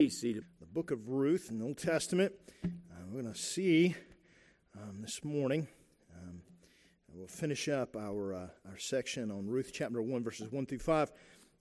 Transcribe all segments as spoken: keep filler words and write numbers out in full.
Seated. The book of Ruth in the Old Testament. Uh, we're going to see um, this morning. Um, we'll finish up our uh, our section on Ruth chapter one, verses one through five,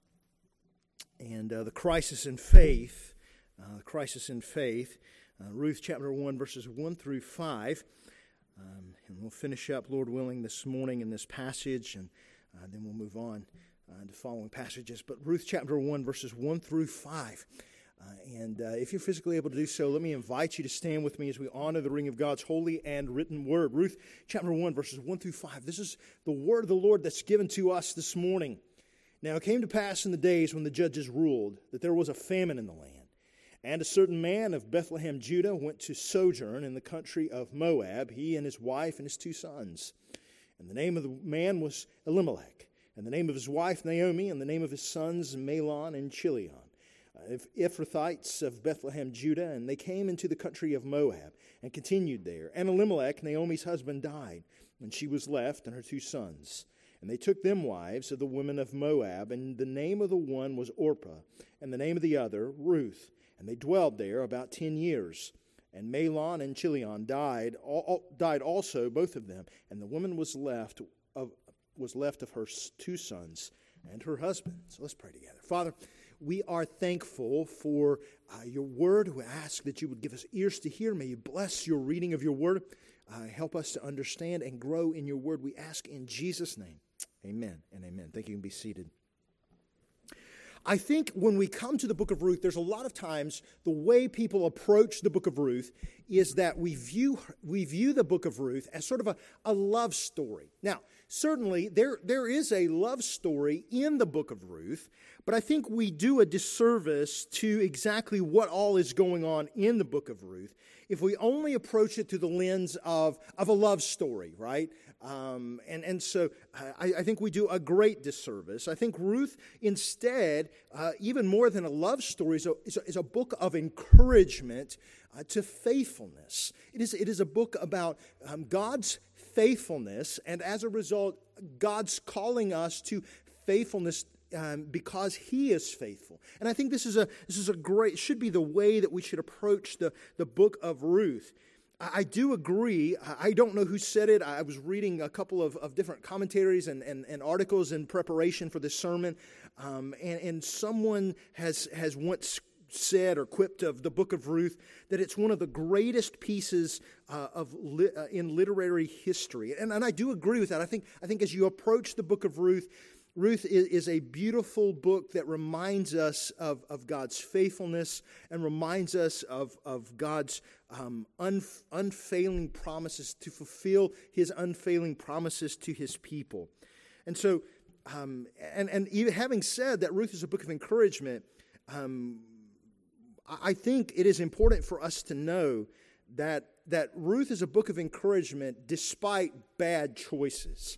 and uh, the crisis in faith. Uh, the crisis in faith. Uh, Ruth chapter one, verses one through five, um, and we'll finish up, Lord willing, this morning in this passage, and uh, then we'll move on uh, to following passages. But Ruth chapter one, verses one through five. Uh, and uh, if you're physically able to do so, let me invite you to stand with me as we honor the reading of God's holy and written word. Ruth chapter one, verses one through five. This is the word of the Lord that's given to us this morning. Now it came to pass in the days when the judges ruled that there was a famine in the land. And a certain man of Bethlehem, Judah, went to sojourn in the country of Moab, he and his wife and his two sons. And the name of the man was Elimelech, and the name of his wife Naomi, and the name of his sons Mahlon and Chilion. Ephrathites of Bethlehem, Judah, and they came into the country of Moab and continued there. And Elimelech, Naomi's husband, died, and she was left and her two sons. And they took them wives of the women of Moab, and the name of the one was Orpah, and the name of the other Ruth. And they dwelled there about ten years. And Mahlon and Chilion died, all, died also, both of them, and the woman was left of was left of her two sons and her husband. So let's pray together. Father, we are thankful for uh, your word. We ask that you would give us ears to hear. May you bless your reading of your word. Uh, help us to understand and grow in your word. We ask in Jesus' name. Amen and amen. Thank you. You can be seated. I think when we come to the book of Ruth, there's a lot of times the way people approach the book of Ruth is that we view we view the book of Ruth as sort of a, a love story. Now, certainly there, there is a love story in the book of Ruth, but I think we do a disservice to exactly what all is going on in the book of Ruth if we only approach it through the lens of, of a love story, right? Um, and, and so I, I think we do a great disservice. I think Ruth instead, uh, even more than a love story, is a, is a, is a book of encouragement uh, to faithfulness. It is, it is a book about um, God's faithfulness, and as a result, God's calling us to faithfulness Um, because He is faithful. And I think this is a this is a great, should be the way that we should approach the, the book of Ruth. I, I do agree. I, I don't know who said it. I was reading a couple of, of different commentaries and, and, and articles in preparation for this sermon. Um, and, and someone has, has once said or quipped of the book of Ruth that it's one of the greatest pieces uh, of li- uh, in literary history. And, and I do agree with that. I think I think as you approach the book of Ruth, Ruth is a beautiful book that reminds us of, of God's faithfulness and reminds us of, of God's um, unf- unfailing promises to fulfill His unfailing promises to His people. And so, um, and, and even having said that Ruth is a book of encouragement, um, I think it is important for us to know that, that Ruth is a book of encouragement despite bad choices.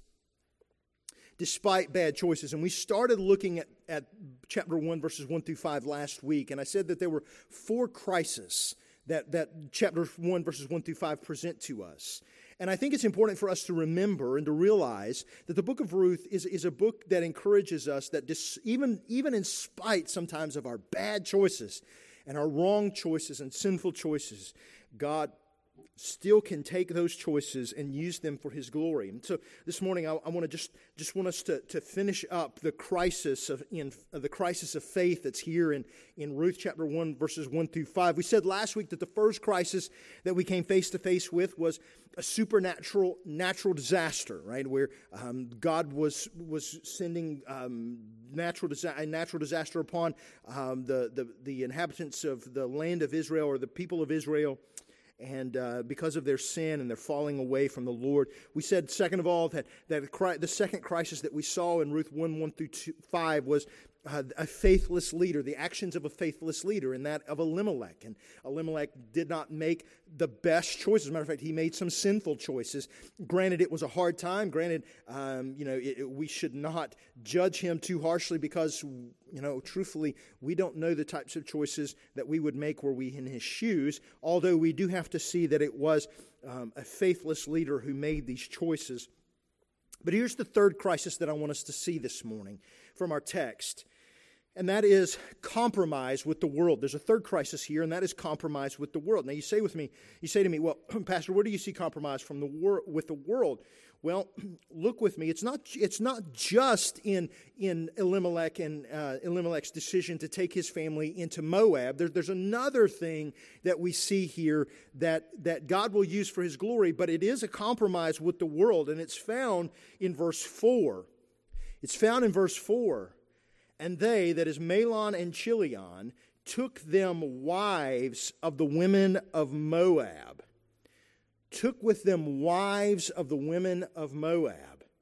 Despite bad choices. And we started looking at, at chapter one, verses one through five last week, and I said that there were four crises that, that chapter one, verses one through five present to us. And I think it's important for us to remember and to realize that the book of Ruth is, is a book that encourages us that dis, even, even in spite sometimes of our bad choices and our wrong choices and sinful choices, God still can take those choices and use them for His glory. And so this morning, I, I want to just just want us to, to finish up the crisis of in uh, the crisis of faith that's here in, in Ruth chapter one, verses one through five. We said last week that the first crisis that we came face to face with was a supernatural natural disaster, right? Where um, God was was sending um, natural disa- a natural disaster upon um, the, the the inhabitants of the land of Israel, or the people of Israel. And uh, because of their sin and their falling away from the Lord. We said, second of all, that, that the second crisis that we saw in Ruth one, one through five was uh, a faithless leader, the actions of a faithless leader, and that of Elimelech. And Elimelech did not make the best choices. As a matter of fact, he made some sinful choices. Granted, it was a hard time. Granted, um, you know, it, it, we should not judge him too harshly because, you know, truthfully, we don't know the types of choices that we would make were we in his shoes, although we do have to see that it was um, a faithless leader who made these choices. But here's the third crisis that I want us to see this morning from our text. And that is compromise with the world. There's a third crisis here, and that is compromise with the world. Now, you say with me, you say to me, well, Pastor, where do you see compromise from the wor- with the world? Well, look with me. It's not. It's not just in in Elimelech and uh, Elimelech's decision to take his family into Moab. There, there's another thing that we see here that that God will use for His glory, but it is a compromise with the world, and it's found in verse four. It's found in verse four. And they, that is Mahlon and Chilion, took them wives of the women of Moab. Took with them wives of the women of Moab.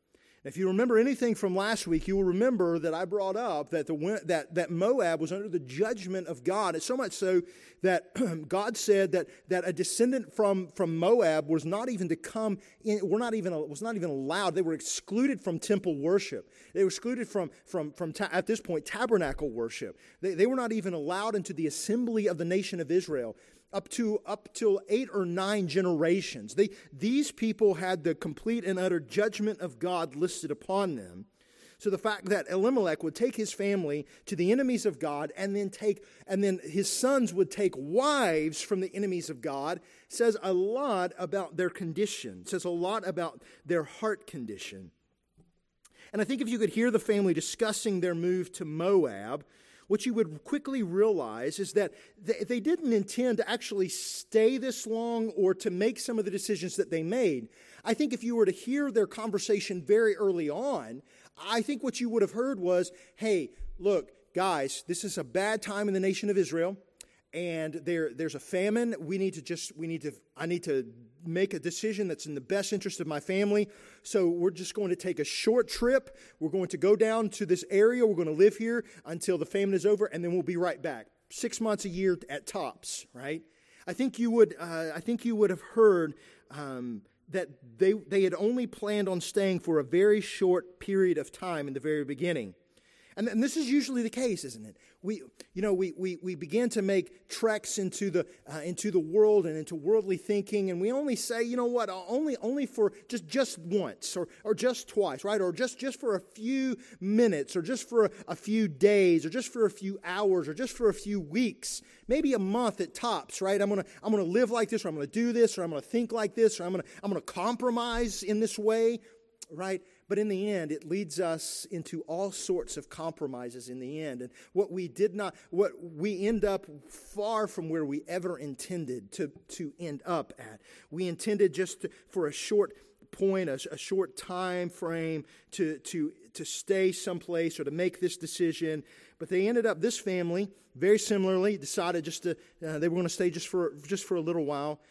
If you remember anything from last week, you will remember that I brought up that the that, that Moab was under the judgment of God. It's so much so that God said that, that a descendant from, from Moab was not even to come in, were not even was not even allowed. They were excluded from temple worship. They were excluded from from from ta- at this point tabernacle worship. They they were not even allowed into the assembly of the nation of Israel. Up to up till eight or nine generations. They, these people had the complete and utter judgment of God listed upon them. So the fact that Elimelech would take his family to the enemies of God and then take and then his sons would take wives from the enemies of God says a lot about their condition, says a lot about their heart condition. And I think if you could hear the family discussing their move to Moab, what you would quickly realize is that they didn't intend to actually stay this long or to make some of the decisions that they made. I think if you were to hear their conversation very early on, I think what you would have heard was, hey, look, guys, this is a bad time in the nation of Israel, and there there's a famine. We need to just, we need to, I need to make a decision that's in the best interest of my family. So we're just going to take a short trip. We're going to go down to this area. We're going to live here until the famine is over, and then we'll be right back. Six months a year at tops, right? I think you would. Uh, I think you would have heard um, that they they had only planned on staying for a very short period of time in the very beginning. And, and this is usually the case, isn't it? We, you know, we, we, we begin to make treks into the uh, into the world and into worldly thinking, and we only say, you know what, only only for just just once or or just twice, right? Or just, just for a few minutes, or just for a, a few days, or just for a few hours, or just for a few weeks, maybe a month at tops, right? I'm gonna I'm gonna live like this, or I'm gonna do this, or I'm gonna think like this, or I'm gonna I'm gonna compromise in this way, right? But in the end, it leads us into all sorts of compromises in the end. And what we did not, what we end up far from where we ever intended to, to end up at. We intended just to, for a short point, a, a short time frame to, to, to stay someplace or to make this decision. But they ended up, this family, very similarly, decided just to, uh, they were going to stay just for, just for a little while.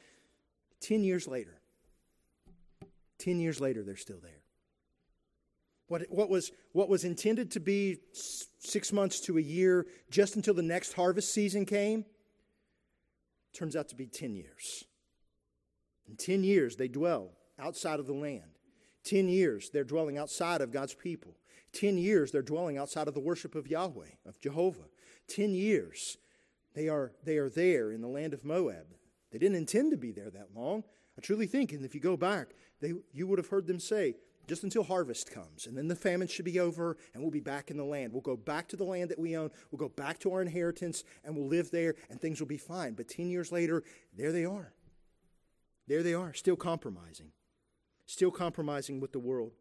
Ten years later, ten years later, they're still there. What, what was what was intended to be six months to a year, just until the next harvest season came, turns out to be ten years. In ten years, they dwell outside of the land. Ten years, they're dwelling outside of God's people. Ten years, they're dwelling outside of the worship of Yahweh, of Jehovah. Ten years, they are they are there in the land of Moab. They didn't intend to be there that long. I truly think, and if you go back, they you would have heard them say, just until harvest comes, and then the famine should be over, and we'll be back in the land. We'll go back to the land that we own. We'll go back to our inheritance, and we'll live there, and things will be fine. But ten years later, there they are. There they are, still compromising. Still compromising with the world.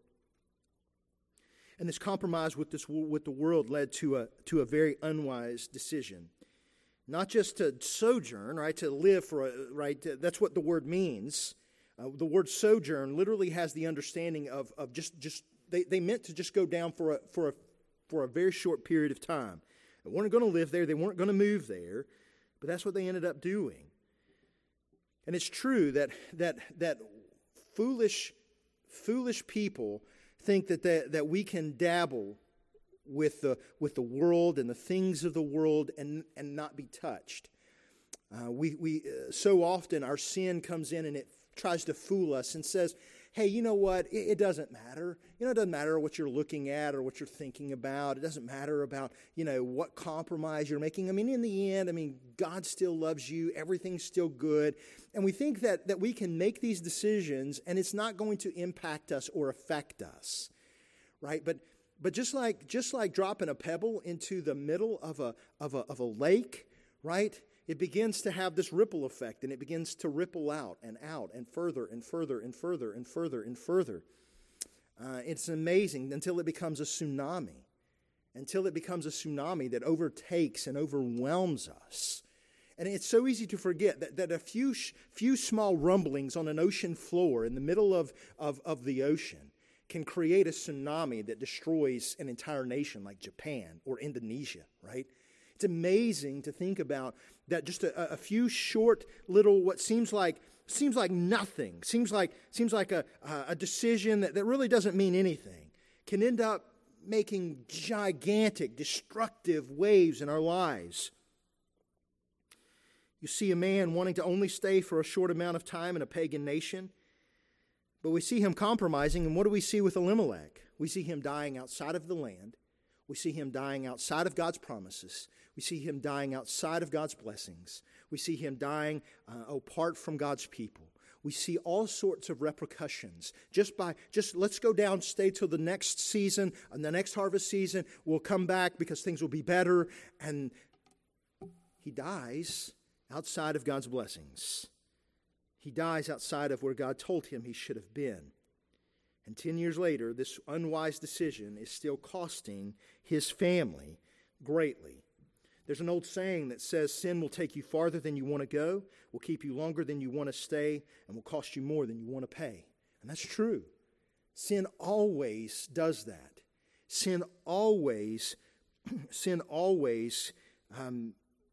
And this compromise with this with the world led to a to a very unwise decision. Not just to sojourn, right, to live for a, right, to, that's what the word means. Uh, the word sojourn literally has the understanding of, of just, just they, they meant to just go down for a, for, a, for a very short period of time. They weren't going to live there. They weren't going to move there. But that's what they ended up doing. And it's true that that that foolish, foolish people think that, that, that we can dabble with the, with the world and the things of the world and, and not be touched. Uh, we we uh, so often our sin comes in and it tries to fool us and says, hey, you know what, it, it doesn't matter. You know, it doesn't matter what you're looking at or what you're thinking about. It doesn't matter about, you know, what compromise you're making. I mean, in the end, I mean, God still loves you. Everything's still good. And we think that, that we can make these decisions and it's not going to impact us or affect us, right? But But just like just like dropping a pebble into the middle of a of a of a lake, right? It begins to have this ripple effect, and it begins to ripple out and out and further and further and further and further and further. Uh, it's amazing until it becomes a tsunami, until it becomes a tsunami that overtakes and overwhelms us. And it's so easy to forget that, that a few few small rumblings on an ocean floor in the middle of, of, of the ocean can create a tsunami that destroys an entire nation like Japan or Indonesia, right? It's amazing to think about that just a, a few short little, what seems like seems like nothing, seems like seems like a, a decision that, that really doesn't mean anything, can end up making gigantic, destructive waves in our lives. You see a man wanting to only stay for a short amount of time in a pagan nation, but we see him compromising, and what do we see with Elimelech? We see him dying outside of the land. We see him dying outside of God's promises. We see him dying outside of God's blessings. We see him dying uh, apart from God's people. We see all sorts of repercussions. Just by, just let's go down, stay till the next season, and the next harvest season, we'll come back because things will be better. And he dies outside of God's blessings. He dies outside of where God told him he should have been. And ten years later, this unwise decision is still costing his family greatly. There's an old saying that says, sin will take you farther than you want to go, will keep you longer than you want to stay, and will cost you more than you want to pay. And that's true. Sin always does that. Sin always, sin always um,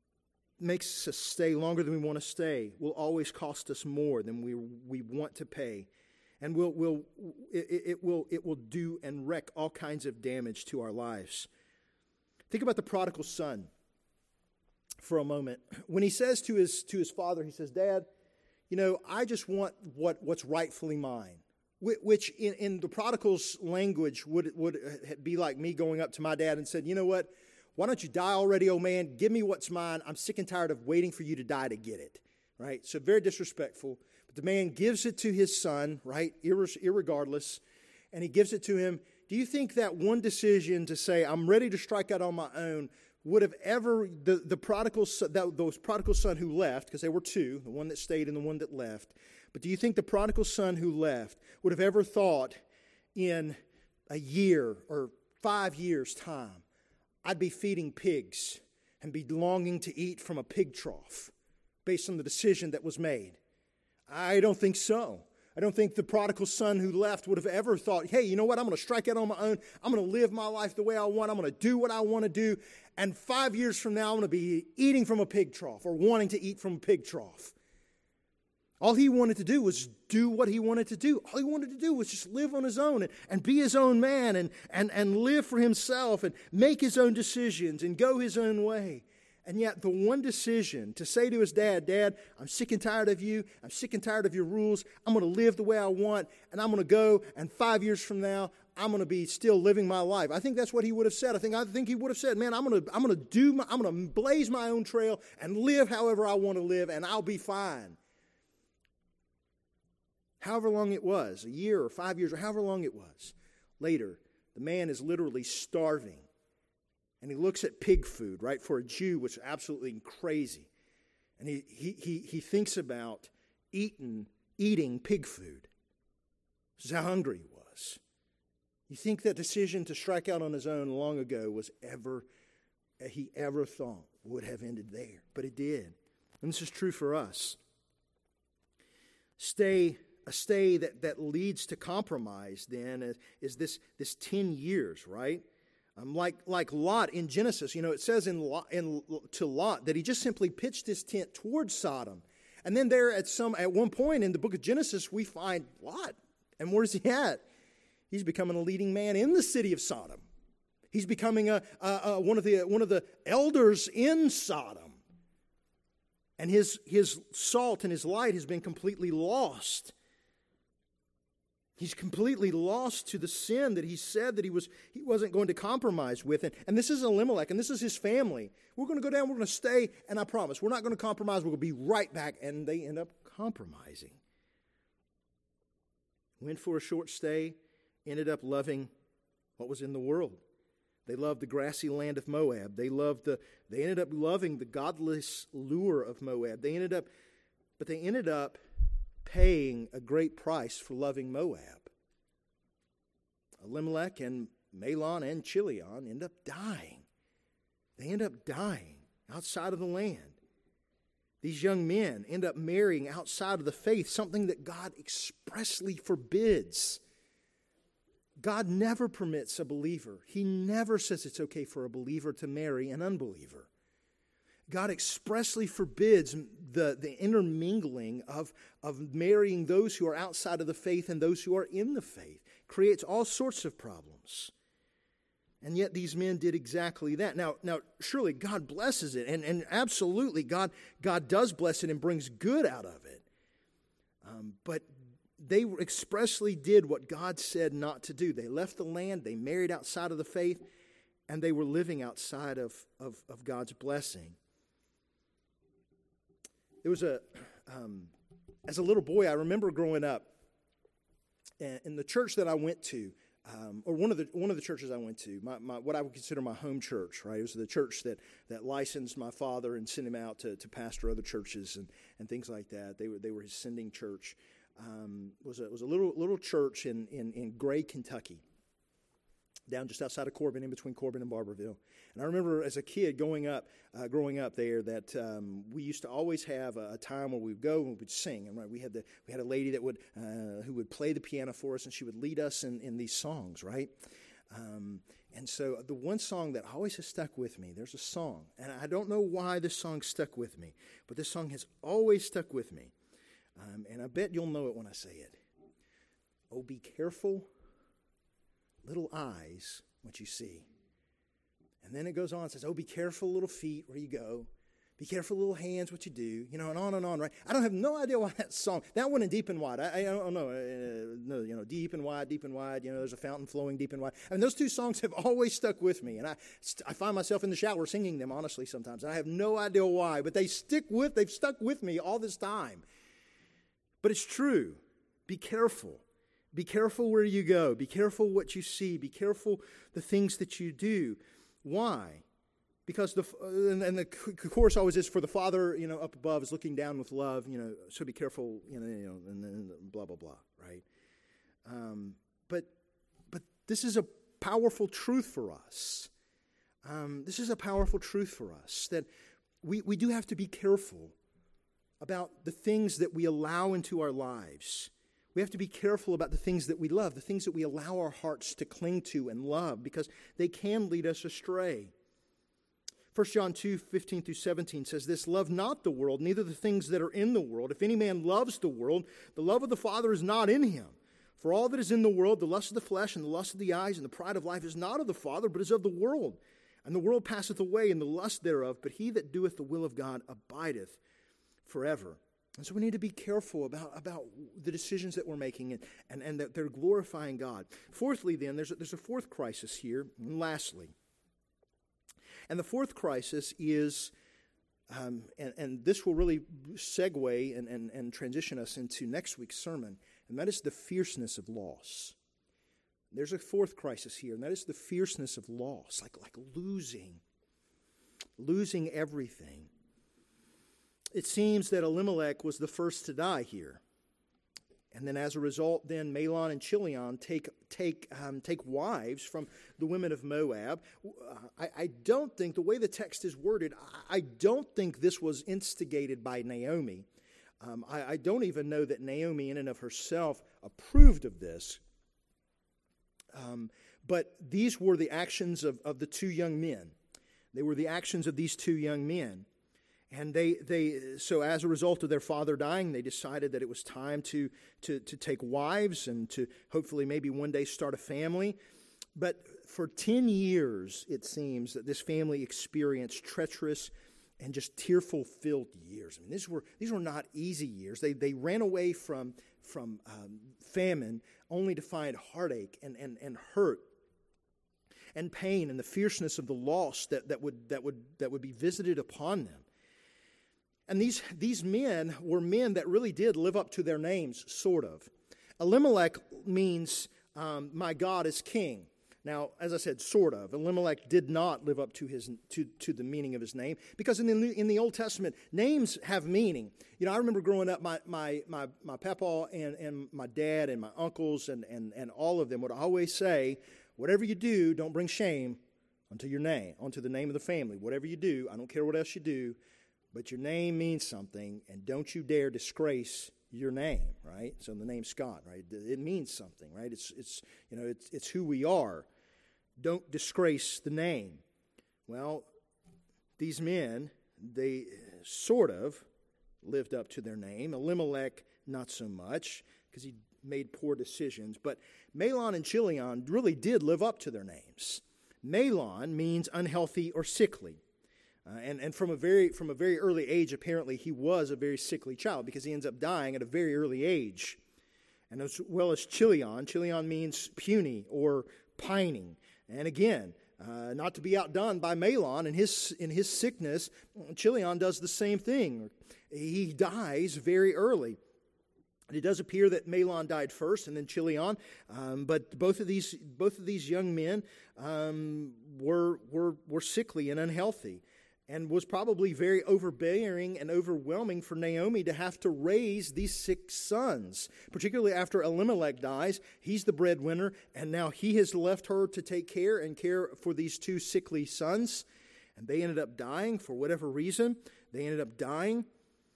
makes us stay longer than we want to stay, will always cost us more than we we want to pay. And will will it, it will it will do and wreak all kinds of damage to our lives. Think about the prodigal son for a moment. When he says to his to his father, he says, "Dad, you know, I just want what what's rightfully mine." Which in, in the prodigal's language would would be like me going up to my dad and said, "You know what? Why don't you die already, old man? Give me what's mine. I'm sick and tired of waiting for you to die to get it." Right? So very disrespectful. But the man gives it to his son, right? Irregardless. And he gives it to him. Do you think that one decision to say, I'm ready to strike out on my own, would have ever, the, the prodigal son, that, those prodigal son who left, because there were two, the one that stayed and the one that left. But do you think the prodigal son who left would have ever thought in a year or five years' time, I'd be feeding pigs and be longing to eat from a pig trough based on the decision that was made? I don't think so. I don't think the prodigal son who left would have ever thought, hey, you know what? I'm going to strike out on my own. I'm going to live my life the way I want. I'm going to do what I want to do. And five years from now, I'm going to be eating from a pig trough or wanting to eat from a pig trough. All he wanted to do was do what he wanted to do. All he wanted to do was just live on his own and, and be his own man and, and, and live for himself and make his own decisions and go his own way. And yet the one decision to say to his dad, Dad, I'm sick and tired of you. I'm sick and tired of your rules. I'm going to live the way I want, and I'm going to go, and five years from now, I'm going to be still living my life. I think that's what he would have said. I think I think he would have said, man, I'm going to I'm going to do my, I'm going to blaze my own trail and live however I want to live, and I'll be fine. However long it was, a year or five years or however long it was. Later, the man is literally starving. And he looks at pig food, right? For a Jew, which is absolutely crazy. And he he he, he thinks about eating, eating pig food. This is how hungry he was. You think that decision to strike out on his own long ago was ever, he ever thought would have ended there. But it did. And this is true for us. Stay, a stay that, that leads to compromise then is, is this, this ten years, right? Um, like like Lot in Genesis, you know, it says in, Lot, in to Lot that he just simply pitched his tent towards Sodom, and then there at some at one point in the book of Genesis we find Lot, and where's he at? He's becoming a leading man in the city of Sodom. He's becoming a, a, a one of the one of the elders in Sodom, and his his salt and his light has been completely lost. He's completely lost to the sin that he said that he was he wasn't going to compromise with. And, and this is Elimelech, and this is his family. We're going to go down, we're going to stay, and I promise, we're not going to compromise. We're going to be right back. And they end up compromising. Went for a short stay, ended up loving what was in the world. They loved the grassy land of Moab. They loved the, they ended up loving the godless lure of Moab. They ended up, but they ended up paying a great price for loving Moab. Elimelech and Mahlon and Chilion end up dying. They end up dying outside of the land. These young men end up marrying outside of the faith, something that God expressly forbids. God never permits a believer. He never says it's okay for a believer to marry an unbeliever. God expressly forbids the, the intermingling of, of marrying those who are outside of the faith and those who are in the faith. Creates all sorts of problems. And yet these men did exactly that. Now, now surely God blesses it, and, and absolutely God, God does bless it and brings good out of it. Um, but they expressly did what God said not to do. They left the land, they married outside of the faith, and they were living outside of, of, of God's blessing. There was a, um, as a little boy, I remember growing up, in the church that I went to, um, or one of the one of the churches I went to, my, my what I would consider my home church, right? It was the church that, that licensed my father and sent him out to, to pastor other churches and, and things like that. They were they were his sending church. Um, was a was a little little church in, in, in Gray, Kentucky, down just outside of Corbin, in between Corbin and Barberville. And I remember as a kid going up, uh, growing up there, that um, we used to always have a, a time where we'd go and we would sing. And right, we had the we had a lady that would uh, who would play the piano for us, and she would lead us in, in these songs, right? Um, and so the one song that always has stuck with me, there's a song, and I don't know why this song stuck with me, but this song has always stuck with me. Um, and I bet you'll know it when I say it. Oh, be careful, little eyes, what you see. And then it goes on and says, oh, be careful, little feet, where you go. Be careful, little hands, what you do. You know, and on and on, right? I don't have no idea why that song, that one in Deep and Wide. I, I don't know, uh, no, you know, Deep and Wide, Deep and Wide. You know, there's a fountain flowing deep and wide. I mean, those two songs have always stuck with me. And I, I find myself in the shower singing them, honestly, sometimes. And I have no idea why, but they stick with, they've stuck with me all this time. But it's true. Be careful. Be careful where you go. Be careful what you see. Be careful the things that you do. Why? Because the and the chorus always is, for the Father, you know, up above is looking down with love. You know, so be careful. You know, you know, and then blah blah blah. Right? Um, but but this is a powerful truth for us. Um, this is a powerful truth for us that we we do have to be careful about the things that we allow into our lives. We have to be careful about the things that we love, the things that we allow our hearts to cling to and love, because they can lead us astray. First John two, fifteen through seventeen says this, love not the world, neither the things that are in the world. If any man loves the world, the love of the Father is not in him. For all that is in the world, the lust of the flesh and the lust of the eyes and the pride of life is not of the Father, but is of the world. And the world passeth away and the lust thereof, but he that doeth the will of God abideth forever. And so we need to be careful about, about the decisions that we're making and, and, and that they're glorifying God. Fourthly, then, there's a, there's a fourth crisis here. And lastly, and the fourth crisis is, um, and, and this will really segue and, and, and transition us into next week's sermon, and that is the fierceness of loss. There's a fourth crisis here, and that is the fierceness of loss, like, like losing, losing everything. It seems that Elimelech was the first to die here. And then as a result, then Mahlon and Chilion take take um, take wives from the women of Moab. I, I don't think, the way the text is worded, I don't think this was instigated by Naomi. Um, I, I don't even know that Naomi in and of herself approved of this. Um, but these were the actions of, of the two young men. They were the actions of these two young men. And they, they, so as a result of their father dying, they decided that it was time to, to, to take wives and to hopefully maybe one day start a family. But for ten years, it seems that this family experienced treacherous and just tearful-filled years. I mean, these were these were not easy years. They they ran away from from um, famine only to find heartache and and and hurt and pain and the fierceness of the loss that that would that would that would be visited upon them. And these, these men were men that really did live up to their names, sort of. Elimelech means, um, my God is king. Now, as I said, sort of. Elimelech did not live up to his to, to the meaning of his name, because in the in the Old Testament, names have meaning. You know, I remember growing up, my my my, my papa and, and my dad and my uncles and, and, and all of them would always say, whatever you do, don't bring shame onto your name, onto the name of the family. Whatever you do, I don't care what else you do, but your name means something, and don't you dare disgrace your name, right? So the name Scott, right? It means something, right? It's it's you know it's it's who we are. Don't disgrace the name. Well, these men, they sort of lived up to their name. Elimelech, not so much, because he made poor decisions. But Mahlon and Chilion really did live up to their names. Mahlon means unhealthy or sickly. Uh, and, and from a very from a very early age, apparently, he was a very sickly child, because he ends up dying at a very early age. And as well as Chilion, Chilion means puny or pining. And again, uh, not to be outdone by Mahlon in his in his sickness, Chilion does the same thing. He dies very early. It does appear that Mahlon died first, and then Chilion. Um, but both of these both of these young men um, were were were sickly and unhealthy, and was probably very overbearing and overwhelming for Naomi to have to raise these six sons, particularly after Elimelech dies. He's the breadwinner, and now he has left her to take care and care for these two sickly sons, and they ended up dying for whatever reason. They ended up dying,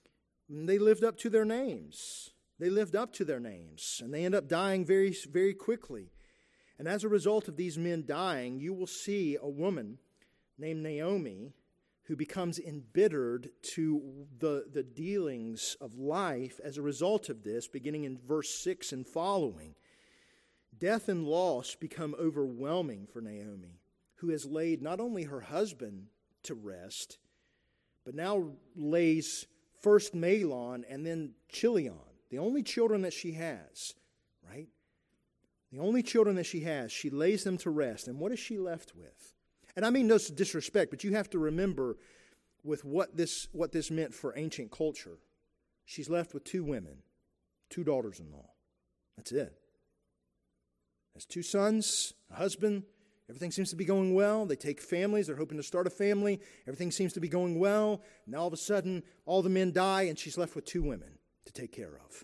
and they lived up to their names. They lived up to their names, and they end up dying very, very quickly. And as a result of these men dying, you will see a woman named Naomi who becomes embittered to the, the dealings of life as a result of this, beginning in verse six and following. Death and loss become overwhelming for Naomi, who has laid not only her husband to rest, but now lays first Mahlon and then Chilion, the only children that she has, right? The only children that she has, she lays them to rest. And what is she left with? And I mean no disrespect, but you have to remember with what this what this meant for ancient culture. She's left with two women, two daughters-in-law. That's it. Has two sons, a husband. Everything seems to be going well. They take families. They're hoping to start a family. Everything seems to be going well. Now all of a sudden, all the men die, and she's left with two women to take care of.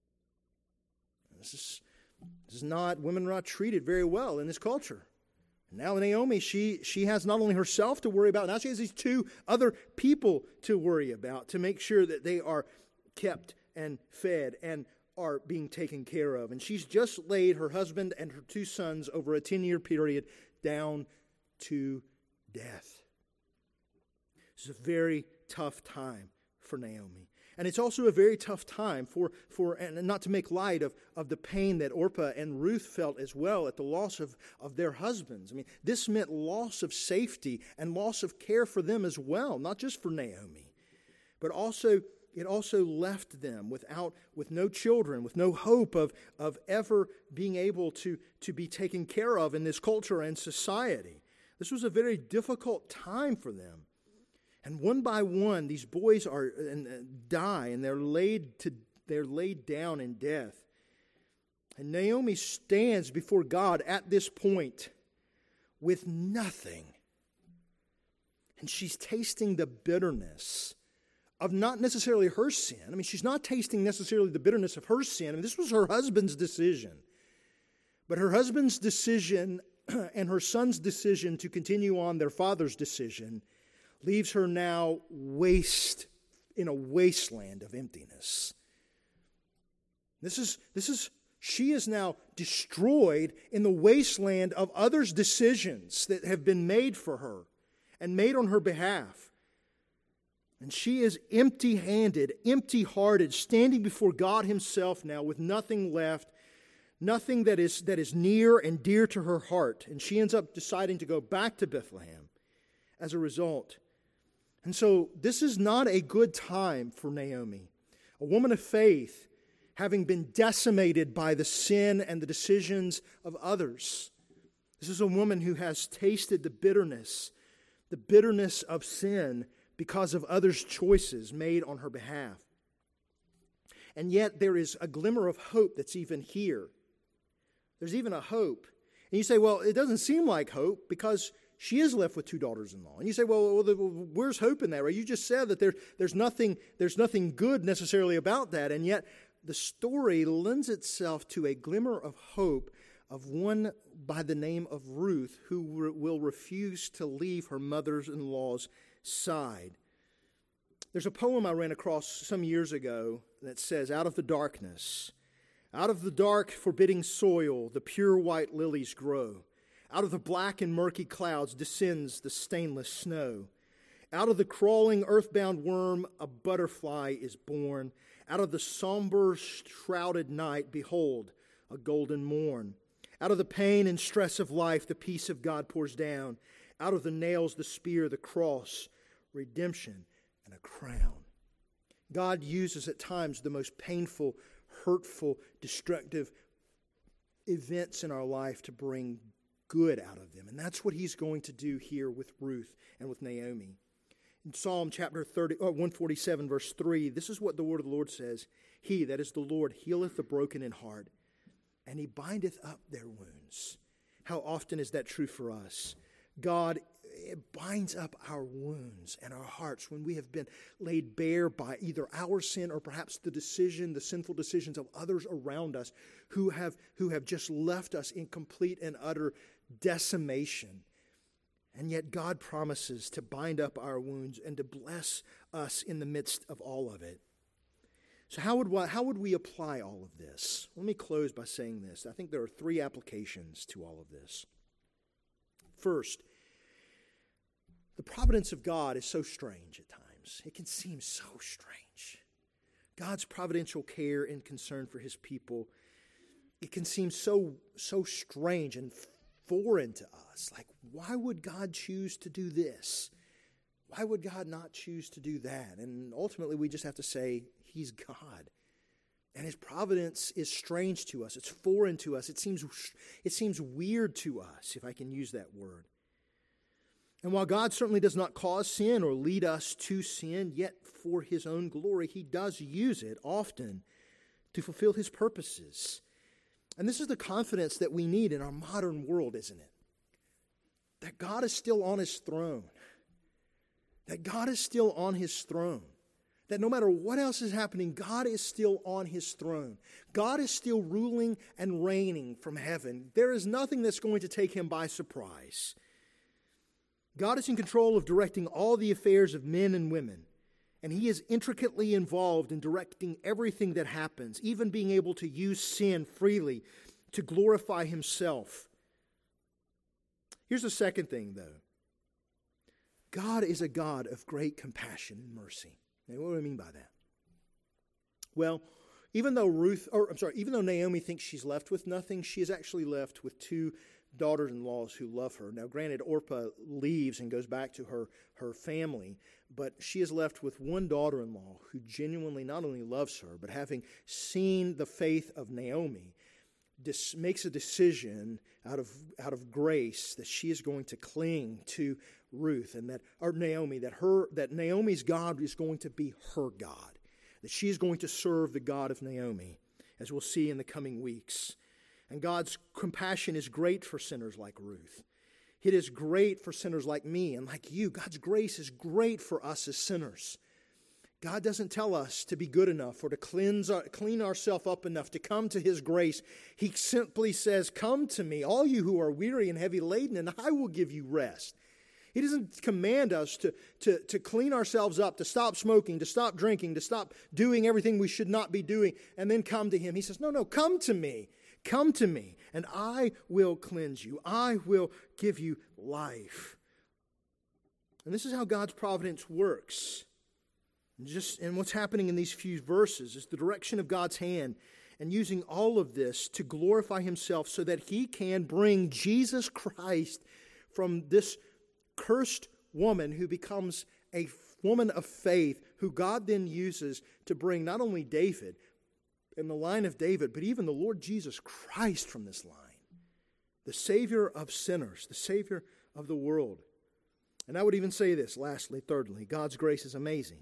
This is, this is not, women are not treated very well in this culture. Now Naomi, she, she has not only herself to worry about, now she has these two other people to worry about to make sure that they are kept and fed and are being taken care of. And she's just laid her husband and her two sons over a ten-year period down to death. This is a very tough time for Naomi. And it's also a very tough time for, for and not to make light of, of the pain that Orpah and Ruth felt as well at the loss of, of their husbands. I mean, this meant loss of safety and loss of care for them as well, not just for Naomi, but also it also left them without, with no children, with no hope of, of ever being able to, to be taken care of in this culture and society. This was a very difficult time for them. And one by one, these boys are and uh, die, and they're laid to they're laid down in death. And Naomi stands before God at this point with nothing, and she's tasting the bitterness of not necessarily her sin. I mean, she's not tasting necessarily the bitterness of her sin. I mean, this was her husband's decision, but her husband's decision and her son's decision to continue on their father's decision leaves her now waste in a wasteland of emptiness. This is, this is, she is now destroyed in the wasteland of others' decisions that have been made for her and made on her behalf. And she is empty-handed, empty-hearted, standing before God Himself now with nothing left, nothing that is, that is near and dear to her heart. And she ends up deciding to go back to Bethlehem as a result. And so this is not a good time for Naomi, a woman of faith, having been decimated by the sin and the decisions of others. This is a woman who has tasted the bitterness, the bitterness of sin because of others' choices made on her behalf. And yet there is a glimmer of hope that's even here. There's even a hope And you say, well, it doesn't seem like hope because she is left with two daughters-in-law. And you say, well, well, where's hope in that? Right? You just said that there, there's nothing, there's nothing good necessarily about that. And yet the story lends itself to a glimmer of hope of one by the name of Ruth who re- will refuse to leave her mother-in-law's side. There's a poem I ran across some years ago that says, out of the darkness, out of the dark, forbidding soil, the pure white lilies grow. Out of the black and murky clouds descends the stainless snow. Out of the crawling earthbound worm, a butterfly is born. Out of the somber, shrouded night, behold, a golden morn. Out of the pain and stress of life, the peace of God pours down. Out of the nails, the spear, the cross, redemption, and a crown. God uses at times the most painful, hurtful, destructive events in our life to bring good out of them. And that's what he's going to do here with Ruth and with Naomi. In Psalm chapter thirty, oh, one forty-seven, verse three, this is what the word of the Lord says. He, that is the Lord, healeth the broken in heart, and he bindeth up their wounds. How often is that true for us? God binds up our wounds and our hearts when we have been laid bare by either our sin or perhaps the decision, the sinful decisions of others around us who have, who have just left us in complete and utter decimation. And yet God promises to bind up our wounds and to bless us in the midst of all of it. So how would, how would we apply all of this? Let me close by saying this. I think there are three applications to all of this. First, the providence of God is so strange at times. It can seem so strange. God's providential care and concern for his people, it can seem so, so strange and foreign to us. Like, why would God choose to do this? Why would God not choose to do that? And ultimately, we just have to say, he's God. And his providence is strange to us. It's foreign to us. It seems, it seems weird to us, if I can use that word. And while God certainly does not cause sin or lead us to sin, yet for his own glory, he does use it often to fulfill his purposes. And this is the confidence that we need in our modern world, isn't it? That God is still on his throne. That God is still on his throne. That no matter what else is happening, God is still on his throne. God is still ruling and reigning from heaven. There is nothing that's going to take him by surprise. God is in control of directing all the affairs of men and women, and he is intricately involved in directing everything that happens, even being able to use sin freely to glorify himself. Here's the second thing, though. God is a God of great compassion and mercy. Now, what do I mean by that? Well, even though Ruth, or I'm sorry, even though Naomi thinks she's left with nothing, she is actually left with two daughters-in-laws who love her. Now, granted, Orpah leaves and goes back to her, her family, but she is left with one daughter-in-law who genuinely not only loves her, but having seen the faith of Naomi, dis- makes a decision out of, out of grace that she is going to cling to Ruth and that, or Naomi, that her, that Naomi's God is going to be her God, that she is going to serve the God of Naomi, as we'll see in the coming weeks. And God's compassion is great for sinners like Ruth. It is great for sinners like me and like you. God's grace is great for us as sinners. God doesn't tell us to be good enough or to cleanse our, clean ourselves up enough to come to his grace. He simply says, come to me, all you who are weary and heavy laden, and I will give you rest. He doesn't command us to, to, to clean ourselves up, to stop smoking, to stop drinking, to stop doing everything we should not be doing, and then come to him. He says, no, no, come to me. Come to me, and I will cleanse you. I will give you life. And this is how God's providence works. And just and what's happening in these few verses is the direction of God's hand and using all of this to glorify himself so that he can bring Jesus Christ from this cursed woman who becomes a woman of faith, who God then uses to bring not only David, in the line of David, but even the Lord Jesus Christ from this line. The Savior of sinners, the Savior of the world. And I would even say this, lastly, thirdly, God's grace is amazing.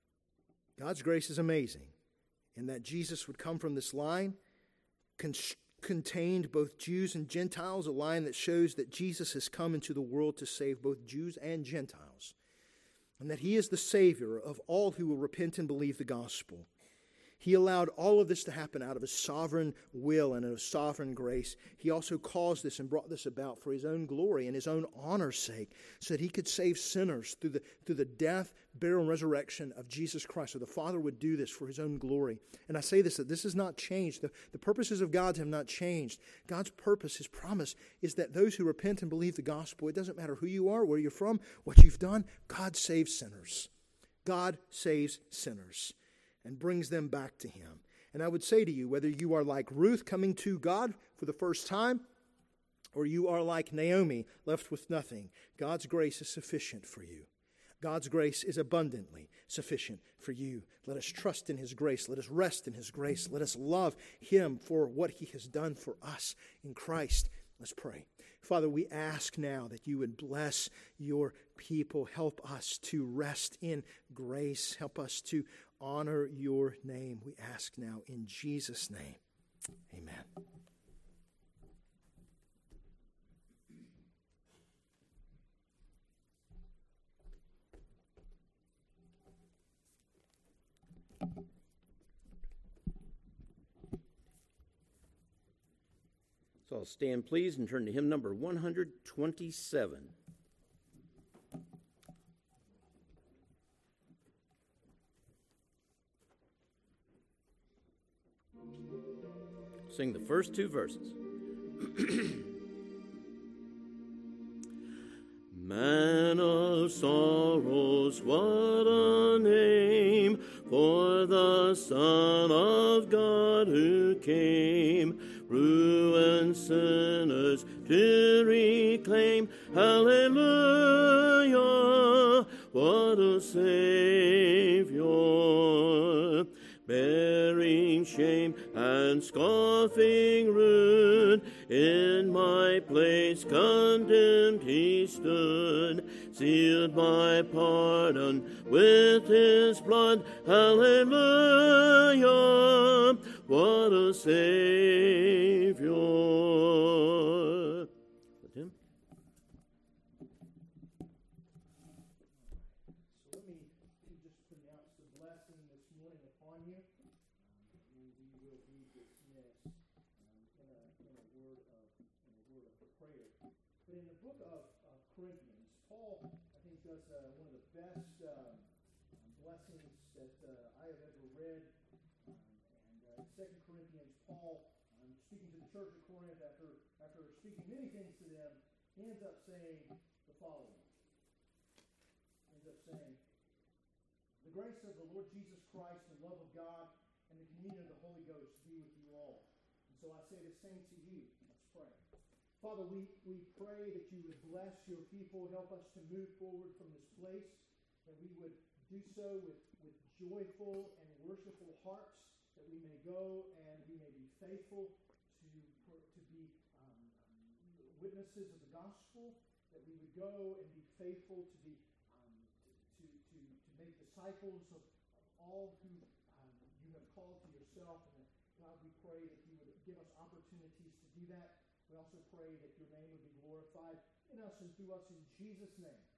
God's grace is amazing in that Jesus would come from this line, contained both Jews and Gentiles, a line that shows that Jesus has come into the world to save both Jews and Gentiles, and that he is the Savior of all who will repent and believe the gospel. He allowed all of this to happen out of his sovereign will and his sovereign grace. He also caused this and brought this about for his own glory and his own honor's sake, so that he could save sinners through the, through the death, burial, and resurrection of Jesus Christ. So the Father would do this for his own glory. And I say this, that this has not changed. The, the purposes of God have not changed. God's purpose, his promise, is that those who repent and believe the gospel, it doesn't matter who you are, where you're from, what you've done, God saves sinners. God saves sinners and brings them back to him. And I would say to you, whether you are like Ruth coming to God for the first time, or you are like Naomi left with nothing, God's grace is sufficient for you. God's grace is abundantly sufficient for you. Let us trust in his grace. Let us rest in his grace. Let us love him for what he has done for us in Christ. Let's pray. Father, we ask now that you would bless your people. Help us to rest in grace. Help us to honor your name. We ask now in Jesus' name. Amen. So I'll stand, please, and turn to hymn number one hundred twenty-seven. Sing the first two verses. Man of sorrows, what a name for the Son of God who came, ruined sinners to reclaim. Hallelujah, what a Savior, bearing shame and scoffing rude, in my place condemned he stood, sealed my pardon with his blood. Hallelujah, what a Savior. With him. So let me just pronounce the blessing this morning upon you. Um, we will be dismissed um, in, a, in a word of in a word of prayer. But in the book of uh, Corinthians, Paul, I think, does uh, one of the best um, blessings that uh, I have ever read. Um, and uh, in Second Corinthians, Paul, um, speaking to the church of Corinth, after after speaking many things to them, he ends up saying the following. He ends up saying, "The grace of the Lord Jesus Christ, the love of God, and the communion of the Holy Ghost be with you all." And so I say the same to you. Let's pray. Father, we, we pray that you would bless your people, help us to move forward from this place, that we would do so with, with joyful and worshipful hearts, that we may go and we may be faithful to, to be um, witnesses of the gospel, that we would go and be faithful to be um, to, to, to make disciples of, of all who um, you have called to yourself. And that, God, we pray that you would give us opportunities to do that. We also pray that your name would be glorified in us and through us in Jesus' name.